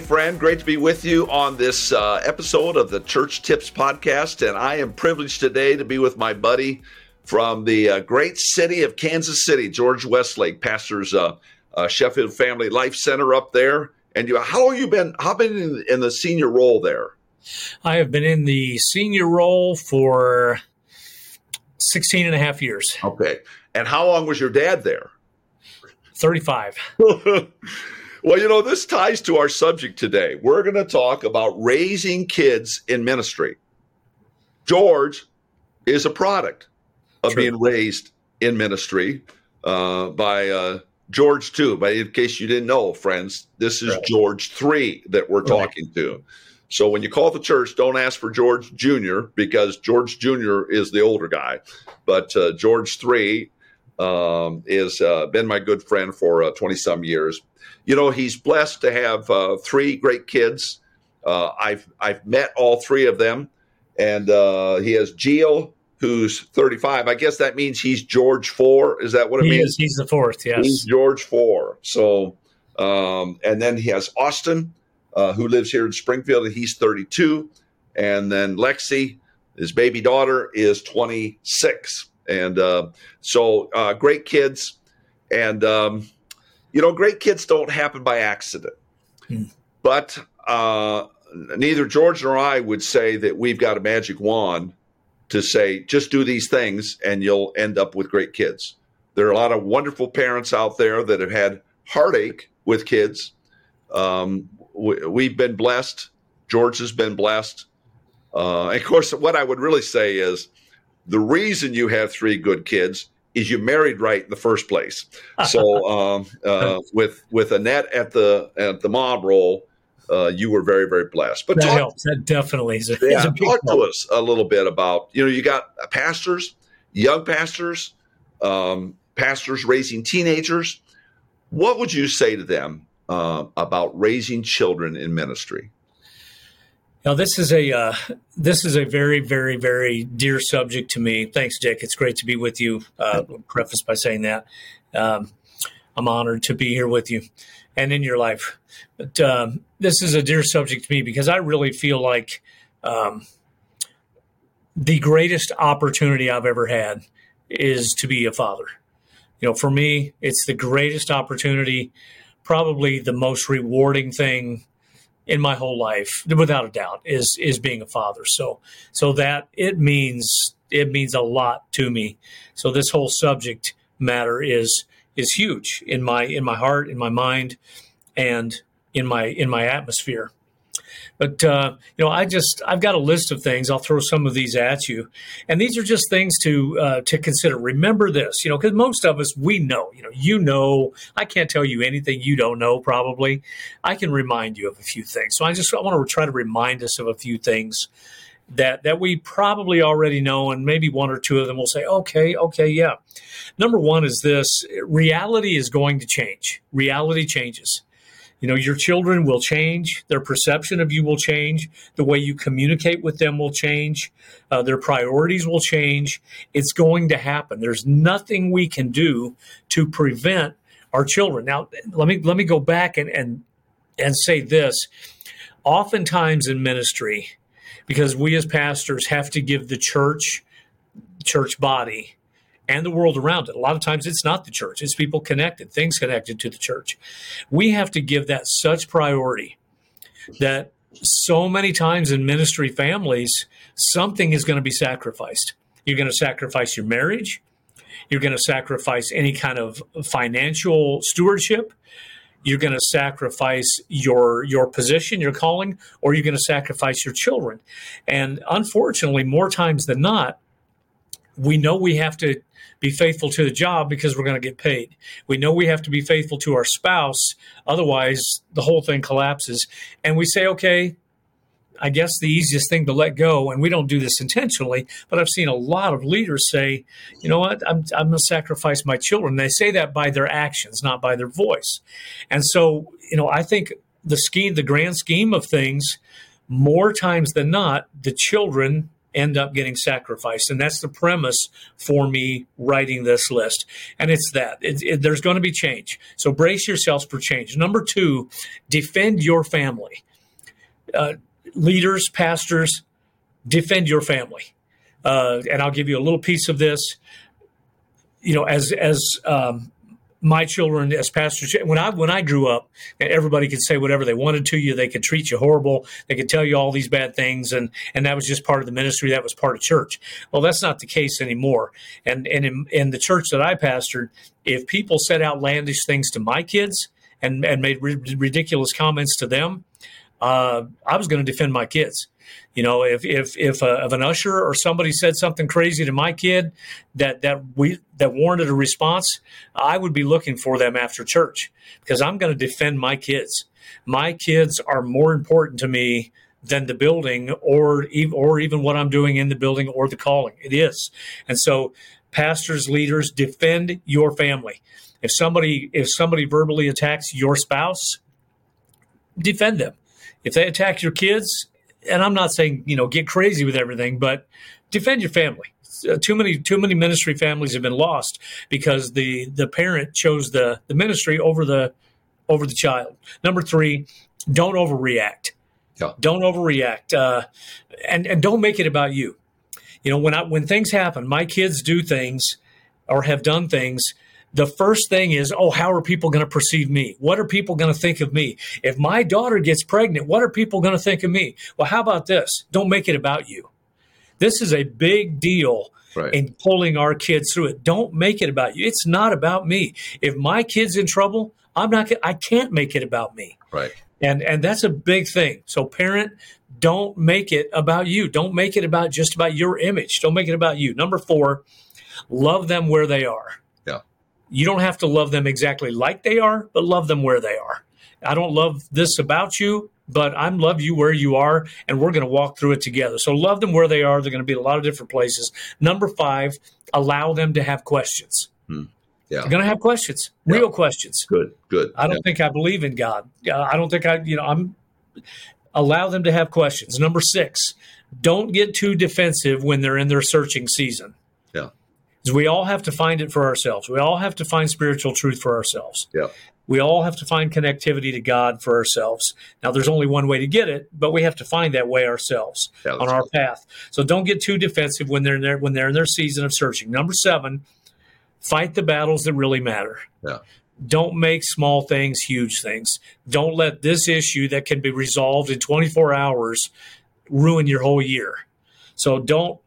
friend. Great to be with you on this episode of the Church Tips Podcast. And I am privileged today to be with my buddy from the great city of Kansas City, George Westlake, pastors Sheffield Family Life Center up there. And how long have you been in the senior role there? I have been in the senior role for 16 and a half years. Okay. And how long was your dad there? 35. Well, this ties to our subject today. We're going to talk about raising kids in ministry. George is a product of being raised in ministry by George 2. But in case you didn't know, friends, this is George 3 that we're talking to. So when you call the church, don't ask for George Jr. because George Jr. is the older guy. But George 3 is been my good friend for 20-some years. He's blessed to have 3 great kids. I've met all 3 of them. And he has Gio, who's 35. I guess that means he's George 4. Is that what it means? He's the 4th, yes. He's George 4. So, and then he has Austin, who lives here in Springfield, and he's 32. And then Lexi, his baby daughter, is 26. And so great kids. And, great kids don't happen by accident. But neither George nor I would say that we've got a magic wand to say, just do these things and you'll end up with great kids. There are a lot of wonderful parents out there that have had heartache with kids. We've been blessed. George has been blessed. Of course, what I would really say is the reason you have 3 good kids is you married right in the first place. So with Annette at the mom role, you were very, very blessed. But that helps. That definitely is a big talk to us a little bit about, you got pastors, young pastors, pastors raising teenagers. What would you say to them about raising children in ministry? Now, this is a very, very, very dear subject to me. Thanks, Dick. It's great to be with you. Preface by saying that I'm honored to be here with you and in your life. But this is a dear subject to me because I really feel like the greatest opportunity I've ever had is to be a father. For me, it's the greatest opportunity, probably the most rewarding thing in my whole life, without a doubt, is being a father. So that it means a lot to me. So this whole subject matter is huge in my heart, in my mind, and in my atmosphere. But I've got a list of things. I'll throw some of these at you, and these are just things to consider. Remember this, because most of us, we know. I can't tell you anything you don't know. Probably, I can remind you of a few things. So I want to try to remind us of a few things that we probably already know, and maybe 1 or 2 of them will say, okay, yeah. Number 1 is this: reality is going to change. Reality changes. Your children will change. Their perception of you will change. The way you communicate with them will change. Their priorities will change. It's going to happen. There's nothing we can do to prevent our children. Now, let me go back and say this. Oftentimes in ministry, because we as pastors have to give the church body and the world around it. A lot of times it's not the church. It's people connected, things connected to the church. We have to give that such priority that so many times in ministry families, something is going to be sacrificed. You're going to sacrifice your marriage. You're going to sacrifice any kind of financial stewardship. You're going to sacrifice your position, your calling, or you're going to sacrifice your children. And unfortunately, more times than not, we know we have to be faithful to the job because we're going to get paid. We know we have to be faithful to our spouse. Otherwise, the whole thing collapses. And we say, okay, I guess the easiest thing to let go, and we don't do this intentionally, but I've seen a lot of leaders say, you know what, I'm going to sacrifice my children. They say that by their actions, not by their voice. And so, I think the grand scheme of things, more times than not, the children end up getting sacrificed. And that's the premise for me writing this list. And it's that. There's going to be change. So brace yourselves for change. Number 2, defend your family. Leaders, pastors, defend your family. And I'll give you a little piece of this. As my children, as pastors, when I grew up, everybody could say whatever they wanted to you. They could treat you horrible. They could tell you all these bad things, and that was just part of the ministry. That was part of church. Well, that's not the case anymore. And in the church that I pastored, if people said outlandish things to my kids and made ridiculous comments to them, I was going to defend my kids. If an usher or somebody said something crazy to my kid that warranted a response, I would be looking for them after church, because I'm going to defend my kids. My kids are more important to me than the building or even what I'm doing in the building or the calling. It is. And so pastors, leaders, defend your family. If somebody verbally attacks your spouse, defend them. If they attack your kids, and I'm not saying, get crazy with everything, but defend your family. Too many ministry families have been lost because the parent chose the ministry over the child. Number 3, don't overreact. Yeah. Don't overreact, and don't make it about you. When things happen, my kids do things or have done things. The first thing is, how are people going to perceive me? What are people going to think of me? If my daughter gets pregnant, what are people going to think of me? Well, how about this? Don't make it about you. This is a big deal in pulling our kids through it. Don't make it about you. It's not about me. If my kid's in trouble, I can't make it about me. Right. And that's a big thing. So parent, don't make it about you. Don't make it just about your image. Don't make it about you. Number 4, love them where they are. You don't have to love them exactly like they are, but love them where they are. I don't love this about you, but I love you where you are, and we're going to walk through it together. So love them where they are. They're going to be in a lot of different places. Number 5, allow them to have questions. Yeah. They're going to have questions, real questions. Good. I don't think I believe in God. I don't think allow them to have questions. Number 6, don't get too defensive when they're in their searching season. Yeah. Because we all have to find it for ourselves. We all have to find spiritual truth for ourselves. Yeah. We all have to find connectivity to God for ourselves. Now, there's only one way to get it, but we have to find that way ourselves on our path. So don't get too defensive when they're in their season of searching. Number 7, fight the battles that really matter. Yeah. Don't make small things huge things. Don't let this issue that can be resolved in 24 hours ruin your whole year. So don't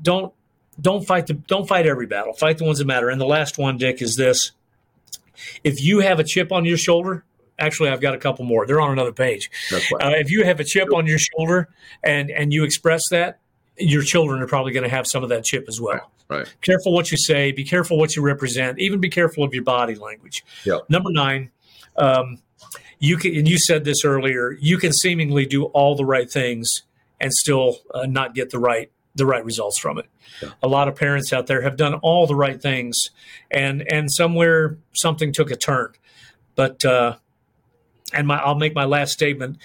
fight every battle. Fight the ones that matter. And the last one, Dick, is this. If you have a chip on your shoulder, actually, I've got a couple more. They're on another page. If you have a chip on your shoulder and you express that, your children are probably going to have some of that chip as well. Right. Careful what you say. Be careful what you represent. Even be careful of your body language. Yep. Number 9, you can, and you said this earlier, you can seemingly do all the right things and still not get the right results from it. Yeah. A lot of parents out there have done all the right things, and somewhere something took a turn. But I'll make my last statement.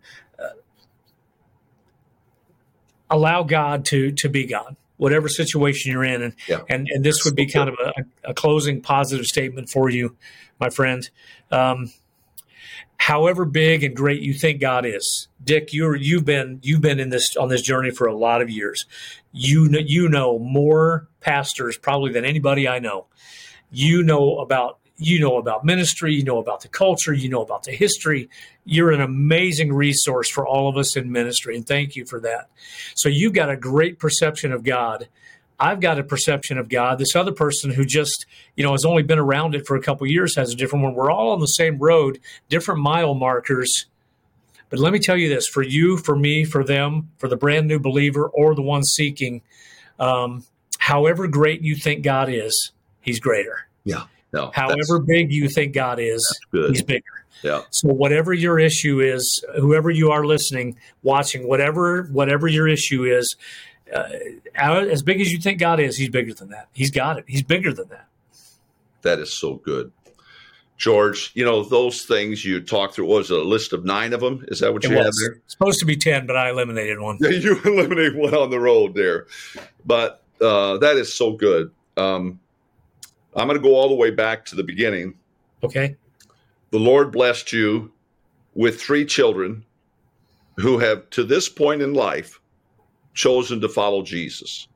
Allow God to be God, whatever situation you're in, and this would be kind of a closing positive statement for you, my friend. However big and great you think God is, Dick, you've been on this journey for a lot of years. You know more pastors probably than anybody I know. You know about ministry, you know about the culture, you know about the history. You're an amazing resource for all of us in ministry, and thank you for that. So you've got a great perception of God. I've got a perception of God. This other person who just, has only been around it for a couple of years has a different one. We're all on the same road, different mile markers. But let me tell you this, for you, for me, for them, for the brand new believer or the one seeking, however great you think God is, he's greater. Yeah. No, however big you think God is, he's bigger. Yeah. So whatever your issue is, whoever you are listening, watching, whatever your issue is, as big as you think God is, he's bigger than that. He's got it. He's bigger than that. That is so good. George, those things you talked through, what was it, a list of 9 of them? Is that what you had there? It's supposed to be 10, but I eliminated one. Yeah, you eliminated one on the road there. But that is so good. I'm going to go all the way back to the beginning. Okay. The Lord blessed you with 3 children who have, to this point in life, chosen to follow Jesus.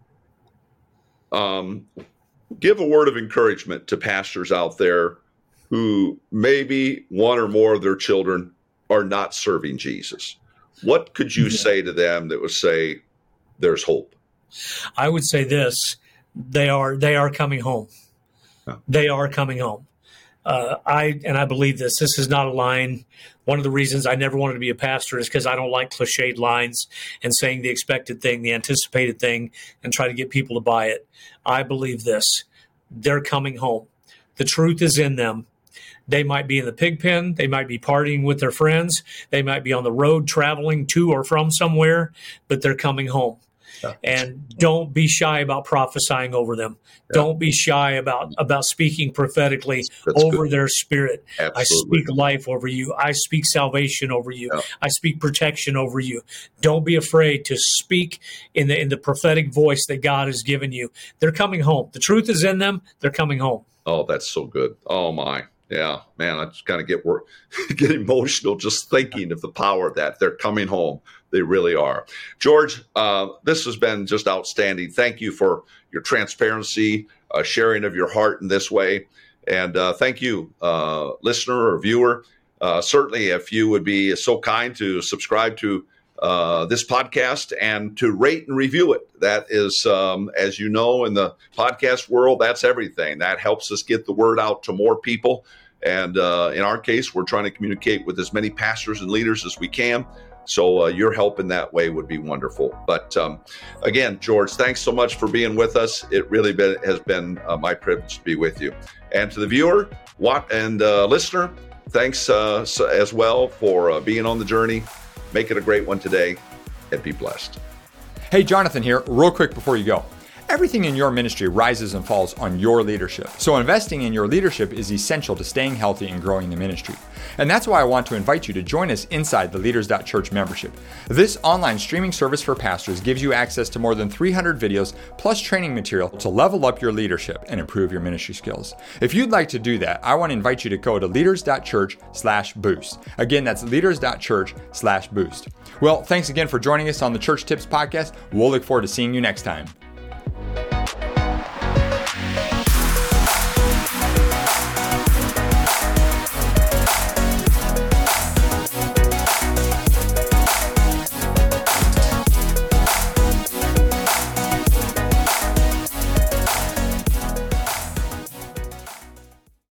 Give a word of encouragement to pastors out there who maybe one or more of their children are not serving Jesus. What could you say to them that would say there's hope? I would say this: they are coming home. Yeah. They are coming home. I believe this. This is not a line. One of the reasons I never wanted to be a pastor is because I don't like cliched lines and saying the expected thing, the anticipated thing, and try to get people to buy it. I believe this. They're coming home. The truth is in them. They might be in the pig pen. They might be partying with their friends. They might be on the road traveling to or from somewhere, but they're coming home. Yeah. And don't be shy about prophesying over them. Yeah. Don't be shy about speaking prophetically over their spirit. Absolutely. I speak life over you. I speak salvation over you. Yeah. I speak protection over you. Don't be afraid to speak in the prophetic voice that God has given you. They're coming home. The truth is in them. They're coming home. Oh, that's so good. Oh, my. Yeah, man, I just kind of get emotional just thinking of the power of that. They're coming home. They really are. George, this has been just outstanding. Thank you for your transparency, sharing of your heart in this way. And thank you, listener or viewer. Certainly, if you would be so kind to subscribe to this podcast and to rate and review it. That is, as you know, in the podcast world, that's everything. That helps us get the word out to more people. And in our case, we're trying to communicate with as many pastors and leaders as we can. So your help in that way would be wonderful. But again, George, thanks so much for being with us. It really has been my privilege to be with you. And to the viewer and listener, thanks as well for being on the journey. Make it a great one today and be blessed. Hey, Jonathan here, real quick before you go. Everything in your ministry rises and falls on your leadership. So investing in your leadership is essential to staying healthy and growing the ministry. And that's why I want to invite you to join us inside the Leaders.Church membership. This online streaming service for pastors gives you access to more than 300 videos plus training material to level up your leadership and improve your ministry skills. If you'd like to do that, I want to invite you to go to leaders.church/boost. Again, that's leaders.church/boost. Well, thanks again for joining us on the Church Tips Podcast. We'll look forward to seeing you next time.